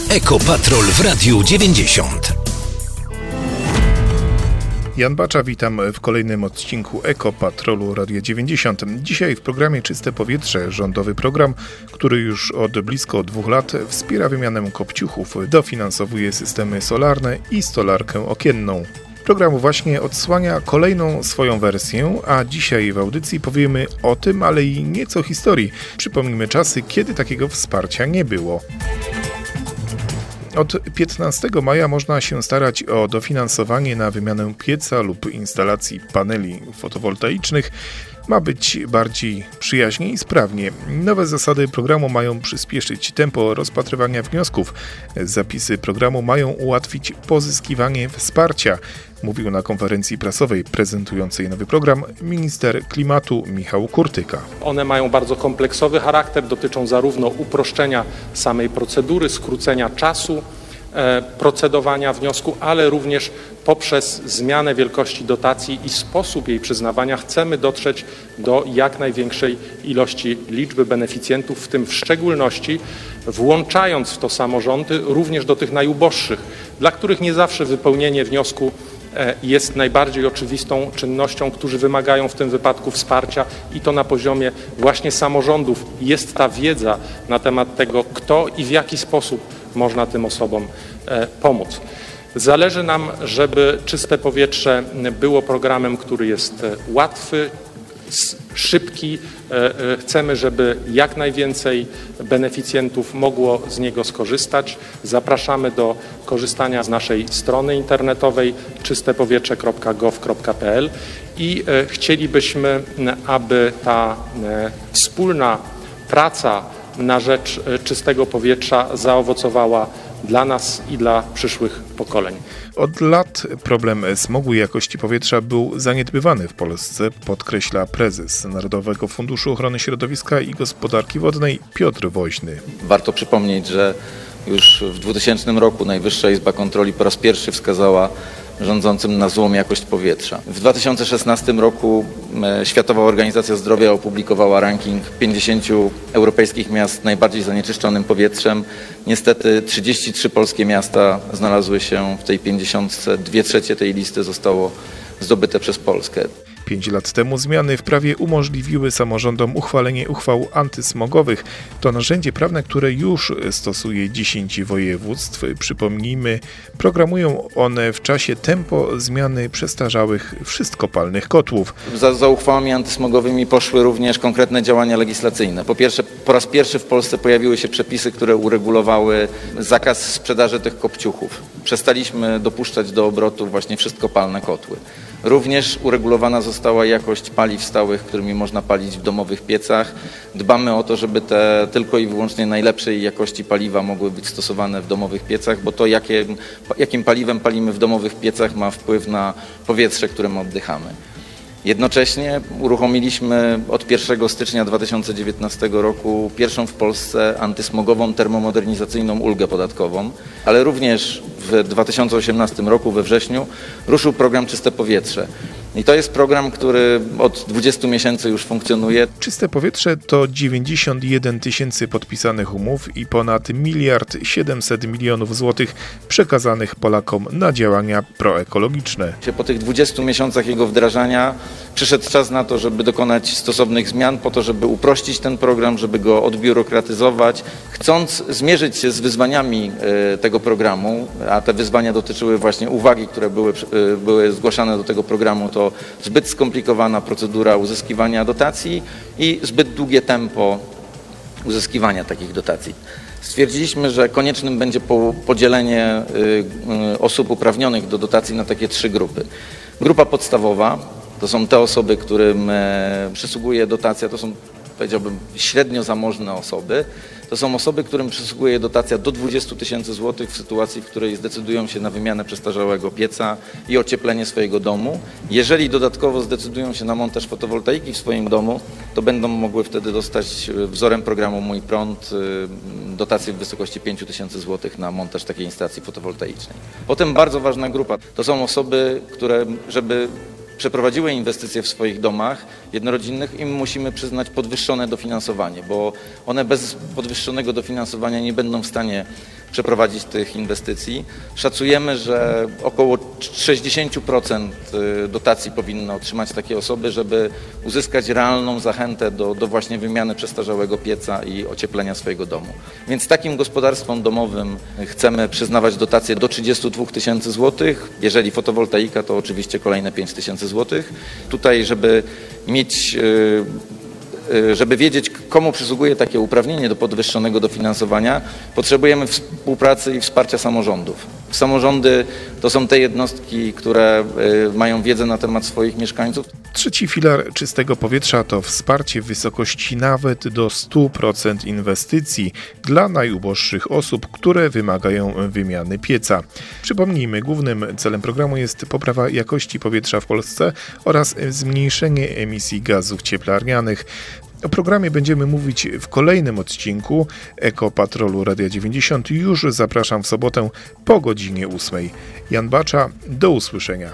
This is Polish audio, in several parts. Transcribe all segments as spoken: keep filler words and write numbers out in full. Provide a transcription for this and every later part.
Ekopatrol w Radiu dziewięćdziesiąt. Jan Bacza, witam w kolejnym odcinku Ekopatrolu Radia dziewięćdziesiąt. Dzisiaj w programie Czyste Powietrze, rządowy program, który już od blisko dwóch lat wspiera wymianę kopciuchów, dofinansowuje systemy solarne i stolarkę okienną. Program właśnie odsłania kolejną swoją wersję, a dzisiaj w audycji powiemy o tym, ale i nieco historii. Przypomnijmy czasy, kiedy takiego wsparcia nie było. Od piętnastego maja można się starać o dofinansowanie na wymianę pieca lub instalacji paneli fotowoltaicznych. Ma być bardziej przyjaźnie i sprawnie. Nowe zasady programu mają przyspieszyć tempo rozpatrywania wniosków. Zapisy programu mają ułatwić pozyskiwanie wsparcia, mówił na konferencji prasowej prezentującej nowy program minister klimatu Michał Kurtyka. One mają bardzo kompleksowy charakter, dotyczą zarówno uproszczenia samej procedury, skrócenia czasu procedowania wniosku, ale również poprzez zmianę wielkości dotacji i sposób jej przyznawania chcemy dotrzeć do jak największej ilości liczby beneficjentów, w tym w szczególności włączając w to samorządy również do tych najuboższych, dla których nie zawsze wypełnienie wniosku jest najbardziej oczywistą czynnością, którzy wymagają w tym wypadku wsparcia i to na poziomie właśnie samorządów jest ta wiedza na temat tego, kto i w jaki sposób można tym osobom pomóc. Zależy nam, żeby Czyste Powietrze było programem, który jest łatwy, szybki. Chcemy, żeby jak najwięcej beneficjentów mogło z niego skorzystać. Zapraszamy do korzystania z naszej strony internetowej czyste powietrze kropka gov kropka p l i chcielibyśmy, aby ta wspólna praca na rzecz czystego powietrza zaowocowała dla nas i dla przyszłych pokoleń. Od lat problem smogu i jakości powietrza był zaniedbywany w Polsce, podkreśla prezes Narodowego Funduszu Ochrony Środowiska i Gospodarki Wodnej Piotr Woźny. Warto przypomnieć, że już w dwutysięcznym roku Najwyższa Izba Kontroli po raz pierwszy wskazała rządzącym na złą jakość powietrza. W dwa tysiące szesnastym roku Światowa Organizacja Zdrowia opublikowała ranking pięćdziesięciu europejskich miast najbardziej zanieczyszczonym powietrzem. Niestety trzydzieści trzy polskie miasta znalazły się w tej pięćdziesiątce, dwie trzecie tej listy zostało zdobyte przez Polskę. Pięć lat temu zmiany w prawie umożliwiły samorządom uchwalenie uchwał antysmogowych. To narzędzie prawne, które już stosuje dziesięć województw. Przypomnijmy, programują one w czasie tempo zmiany przestarzałych wszystkopalnych kotłów. Za, za uchwałami antysmogowymi poszły również konkretne działania legislacyjne. Po pierwsze, po raz pierwszy w Polsce pojawiły się przepisy, które uregulowały zakaz sprzedaży tych kopciuchów. Przestaliśmy dopuszczać do obrotu właśnie wszystkopalne kotły. Również uregulowana została jakość paliw stałych, którymi można palić w domowych piecach. Dbamy o to, żeby te tylko i wyłącznie najlepszej jakości paliwa mogły być stosowane w domowych piecach, bo to jakim, jakim paliwem palimy w domowych piecach ma wpływ na powietrze, którym oddychamy. Jednocześnie uruchomiliśmy od pierwszego stycznia dwa tysiące dziewiętnastego roku pierwszą w Polsce antysmogową termomodernizacyjną ulgę podatkową, ale również w dwa tysiące osiemnastym roku we wrześniu ruszył program Czyste Powietrze. I to jest program, który od dwudziestu miesięcy już funkcjonuje. Czyste Powietrze to dziewięćdziesiąt jeden tysięcy podpisanych umów i ponad miliard siedemset milionów złotych przekazanych Polakom na działania proekologiczne. Po tych dwudziestu miesiącach jego wdrażania przyszedł czas na to, żeby dokonać stosownych zmian po to, żeby uprościć ten program, żeby go odbiurokratyzować, chcąc zmierzyć się z wyzwaniami tego programu, a te wyzwania dotyczyły właśnie uwagi, które były, były zgłaszane do tego programu, to zbyt skomplikowana procedura uzyskiwania dotacji i zbyt długie tempo uzyskiwania takich dotacji. Stwierdziliśmy, że koniecznym będzie podzielenie osób uprawnionych do dotacji na takie trzy grupy. Grupa podstawowa to są te osoby, którym przysługuje dotacja, to są, powiedziałbym, średnio zamożne osoby. To są osoby, którym przysługuje dotacja do dwudziestu tysięcy złotych w sytuacji, w której zdecydują się na wymianę przestarzałego pieca i ocieplenie swojego domu. Jeżeli dodatkowo zdecydują się na montaż fotowoltaiki w swoim domu, to będą mogły wtedy dostać wzorem programu Mój Prąd dotację w wysokości pięć tysięcy złotych na montaż takiej instalacji fotowoltaicznej. Potem bardzo ważna grupa to są osoby, które, żeby przeprowadziły inwestycje w swoich domach jednorodzinnych, im musimy przyznać podwyższone dofinansowanie, bo one bez podwyższonego dofinansowania nie będą w stanie przeprowadzić tych inwestycji. Szacujemy, że około sześćdziesiąt procent dotacji powinny otrzymać takie osoby, żeby uzyskać realną zachętę do, do właśnie wymiany przestarzałego pieca i ocieplenia swojego domu. Więc takim gospodarstwom domowym chcemy przyznawać dotacje do trzydziestu dwóch tysięcy złotych. Jeżeli fotowoltaika, to oczywiście kolejne pięć tysięcy złotych. Tutaj, żeby mieć Żeby wiedzieć, komu przysługuje takie uprawnienie do podwyższonego dofinansowania, potrzebujemy współpracy i wsparcia samorządów. Samorządy to są te jednostki, które mają wiedzę na temat swoich mieszkańców. Trzeci filar czystego powietrza to wsparcie w wysokości nawet do stu procent inwestycji dla najuboższych osób, które wymagają wymiany pieca. Przypomnijmy, głównym celem programu jest poprawa jakości powietrza w Polsce oraz zmniejszenie emisji gazów cieplarnianych. O programie będziemy mówić w kolejnym odcinku Ekopatrolu Radia dziewięćdziesiąt. Już zapraszam w sobotę po godzinie ósmej. Jan Bacza, do usłyszenia.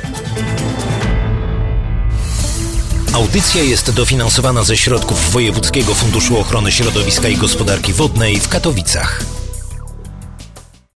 Audycja jest dofinansowana ze środków Wojewódzkiego Funduszu Ochrony Środowiska i Gospodarki Wodnej w Katowicach.